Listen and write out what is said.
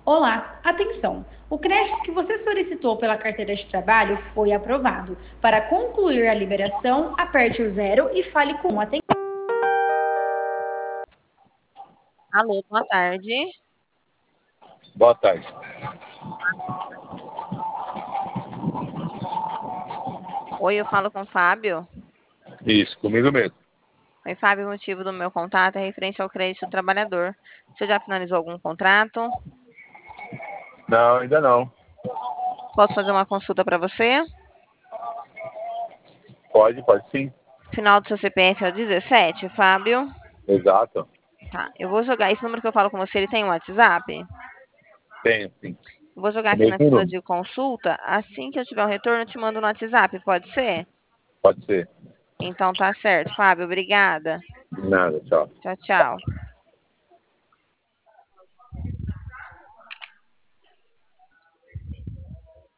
Olá, atenção! O crédito que você solicitou pela carteira de trabalho foi aprovado. Para concluir a liberação, aperte o zero e fale com o atendente. Alô, boa tarde. Boa tarde. Oi, eu falo com o Fábio. Isso, comigo mesmo. Oi, Fábio, o motivo do meu contato é referente ao crédito do trabalhador. Você já finalizou algum contrato? Não, ainda não. Posso fazer uma consulta para você? Pode sim. Final do seu CPF é o 17, Fábio? Exato. Tá, eu vou jogar esse número que eu falo com você, ele tem um WhatsApp? Tenho, sim. Eu vou jogar O aqui na mesmo fila número. de consulta. Assim que eu tiver um retorno, eu te mando no WhatsApp, pode ser? Pode ser. Então tá certo, Fábio, obrigada. De nada, tchau. Tchau, tchau.